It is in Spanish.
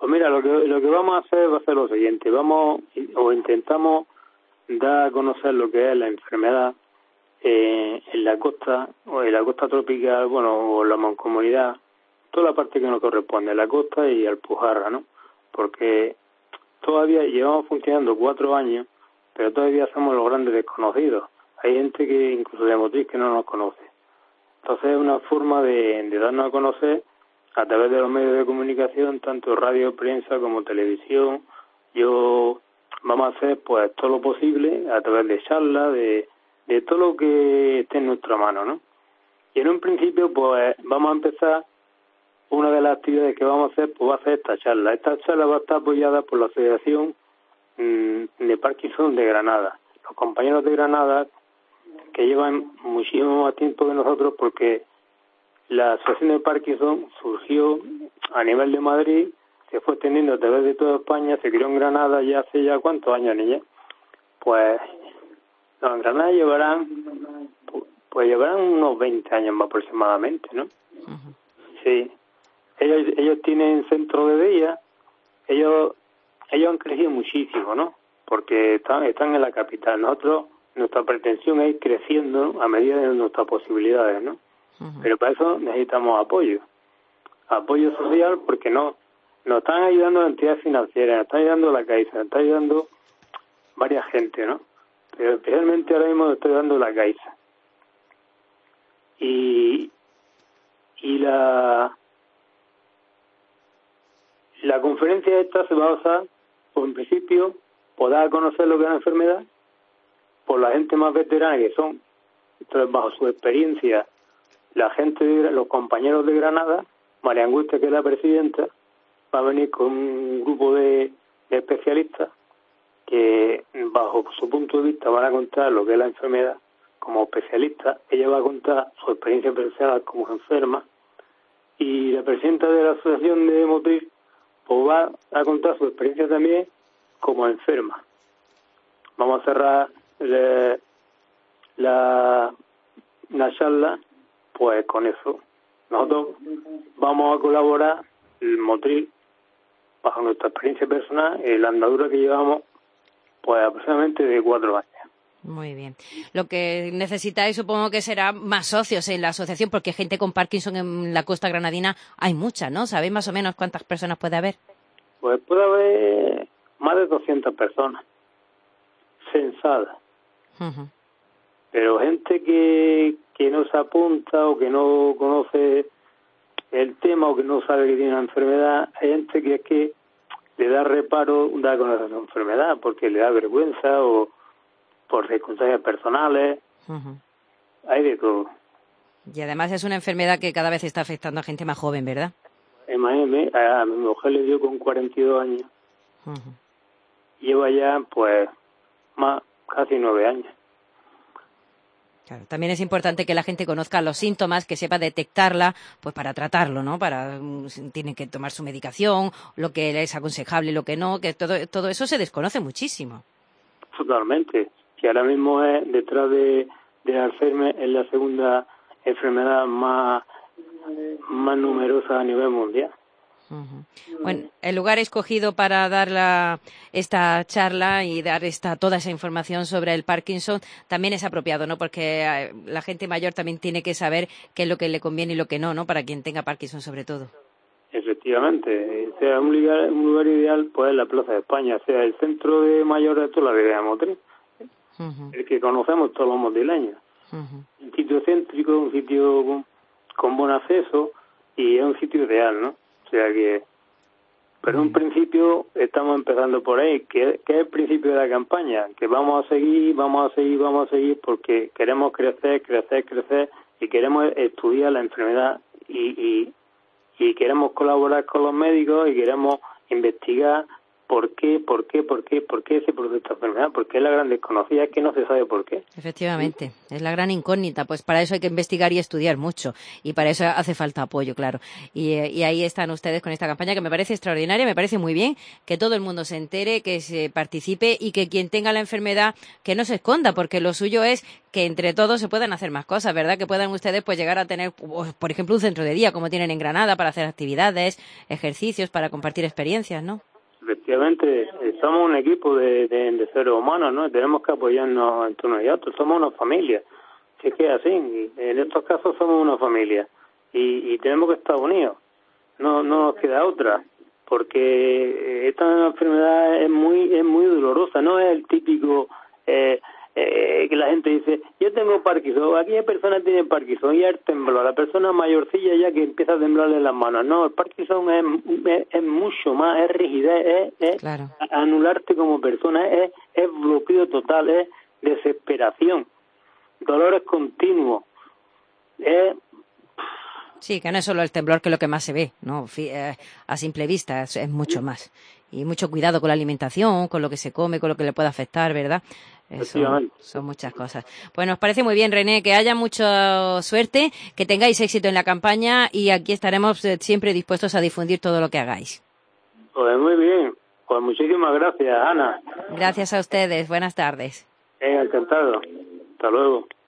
Pues mira, lo que vamos a hacer va a ser lo siguiente. Intentamos dar a conocer lo que es la enfermedad en la costa, o en la costa tropical, o la mancomunidad, toda la parte que nos corresponde, la costa y Alpujarra, ¿no? Porque todavía llevamos funcionando 4 años, pero todavía somos los grandes desconocidos. Hay gente que incluso de Motril que no nos conoce. Entonces es una forma de darnos a conocer a través de los medios de comunicación, tanto radio, prensa como televisión. Vamos a hacer pues todo lo posible a través de charlas, de todo lo que esté en nuestra mano, ¿no? Y en un principio pues vamos a empezar, una de las actividades que vamos a hacer pues va a ser esta charla. Esta charla va a estar apoyada por la Asociación de Parkinson de Granada. Los compañeros de Granada, que llevan muchísimo más tiempo que nosotros, porque la Asociación de Parkinson surgió a nivel de Madrid, se fue extendiendo a través de toda España, se creó en Granada ya hace ¿cuántos años, niña? Pues en Granada llevarán unos 20 años más aproximadamente, ¿no? Uh-huh. Sí. Ellos tienen centro de día, ellos han crecido muchísimo, ¿no? Porque están en la capital. Nuestra pretensión es ir creciendo a medida de nuestras posibilidades, ¿no? Uh-huh. Pero para eso necesitamos apoyo social, porque nos están ayudando las entidades financieras, nos están ayudando la Caixa, nos está ayudando varias gente, ¿no? Pero especialmente ahora mismo nos está ayudando la Caixa. Y la conferencia esta se va a basar, pues en principio, por dar a conocer lo que es la enfermedad, por la gente más veterana que son. Entonces, bajo su experiencia, los compañeros de Granada, María Angustia, que es la presidenta, va a venir con un grupo de especialistas que, bajo su punto de vista, van a contar lo que es la enfermedad como especialista. Ella va a contar su experiencia personal como enferma, y la presidenta de la Asociación de Motril pues va a contar su experiencia también como enferma. Vamos a cerrar la charla pues con eso. Nosotros vamos a colaborar el Motril bajo nuestra experiencia personal en la andadura que llevamos pues aproximadamente de 4 años. Muy bien. Lo que necesitáis supongo que será más socios en la asociación, porque gente con Parkinson en la costa granadina hay mucha, ¿no? ¿Sabéis más o menos cuántas personas puede haber? Pues puede haber más de 200 personas censadas. Uh-huh. Pero gente que no se apunta o que no conoce el tema o que no sabe que tiene una enfermedad, hay gente que es que le da reparo dar a conocer su enfermedad porque le da vergüenza o por circunstancias personales. Uh-huh. Hay de todo. Y además es una enfermedad que cada vez está afectando a gente más joven, ¿verdad? Imagínate, a mi mujer le dio con 42 años. Uh-huh. Lleva ya, pues, casi 9 años. Claro, también es importante que la gente conozca los síntomas, que sepa detectarla, pues para tratarlo, ¿no? Tienen que tomar su medicación, lo que es aconsejable y lo que no, que todo eso se desconoce muchísimo. Totalmente. Que ahora mismo es detrás de Alzheimer, es la segunda enfermedad más numerosa a nivel mundial. Uh-huh. Bueno, el lugar escogido para dar esta charla y dar toda esa información sobre el Parkinson también es apropiado, ¿no? Porque la gente mayor también tiene que saber qué es lo que le conviene y lo que no, ¿no? Para quien tenga Parkinson sobre todo. Efectivamente. O sea, un lugar ideal pues es la Plaza de España, o sea, el centro de mayores de toda la vida de Motril. Uh-huh. El que conocemos todos los motrileños. Uh-huh. Un sitio céntrico, un sitio con buen acceso, y es un sitio ideal, ¿no? O sea que, pero en un principio estamos empezando por ahí, que es el principio de la campaña, que vamos a seguir, porque queremos crecer, y queremos estudiar la enfermedad, y queremos colaborar con los médicos, y queremos investigar ¿Por qué se produce esta enfermedad? Porque es la gran desconocida, es que no se sabe por qué. Efectivamente, es la gran incógnita, pues para eso hay que investigar y estudiar mucho, y para eso hace falta apoyo, claro. Y ahí están ustedes con esta campaña que me parece extraordinaria, me parece muy bien que todo el mundo se entere, que se participe y que quien tenga la enfermedad que no se esconda, porque lo suyo es que entre todos se puedan hacer más cosas, ¿verdad? Que puedan ustedes pues llegar a tener, por ejemplo, un centro de día como tienen en Granada para hacer actividades, ejercicios, para compartir experiencias, ¿no? Efectivamente, somos un equipo de seres humanos, ¿no? Y tenemos que apoyarnos entre unos y otros, somos una familia. Si es que es así, en estos casos somos una familia y tenemos que estar unidos, no nos queda otra, porque esta enfermedad es muy dolorosa, no es el típico que la gente dice, yo tengo Parkinson, aquella persona tiene Parkinson y el temblor, la persona mayorcilla ya que empieza a temblarle las manos. No, el Parkinson es mucho más, es rigidez, es Claro. anularte como persona, es bloqueo total, es desesperación, dolores continuos, es... Sí, que no es solo el temblor que es lo que más se ve, ¿no? A simple vista es mucho más. Y mucho cuidado con la alimentación, con lo que se come, con lo que le puede afectar, ¿verdad? Son muchas cosas. Pues nos parece muy bien, René, que haya mucha suerte, que tengáis éxito en la campaña y aquí estaremos siempre dispuestos a difundir todo lo que hagáis. Pues muy bien, pues muchísimas gracias, Ana. Gracias a ustedes, buenas tardes. Encantado. Hasta luego.